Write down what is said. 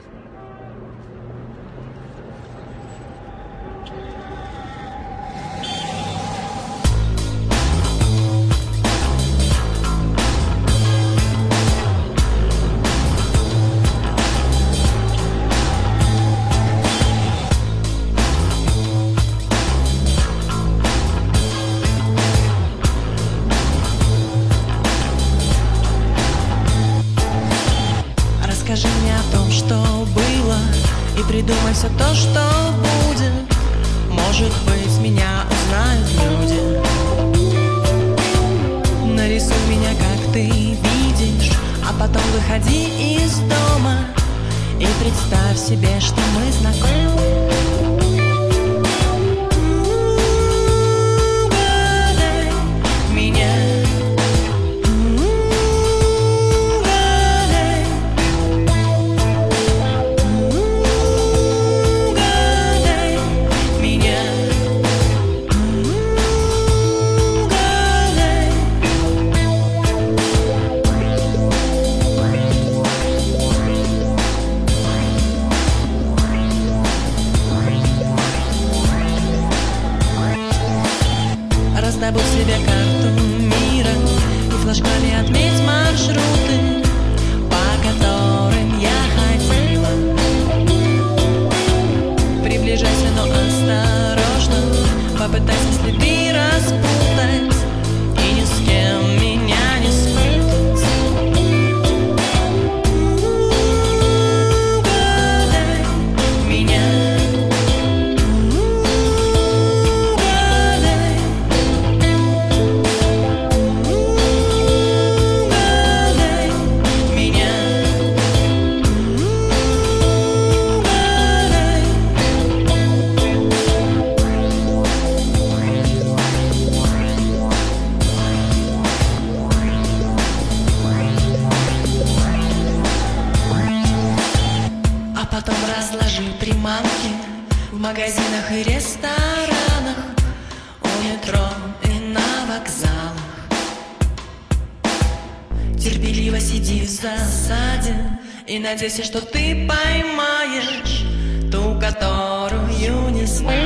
Расскажи мне о том, что было, и придумай все то, что будет. Может быть, меня узнают люди. Нарисуй меня, как ты видишь, а потом выходи из дома и представь себе, что мы знакомы. Раздобудь себе карту мира и флажками отметь маршруты, по которым я ходила. Приближайся, но осторожно, попытайся следы распутать и ни с кем меня не спутать. Угадай меня. Потом разложи приманки в магазинах и ресторанах, у метро и на вокзалах. Терпеливо сиди в засаде и надейся, что ты поймаешь ту, которую не знаешь.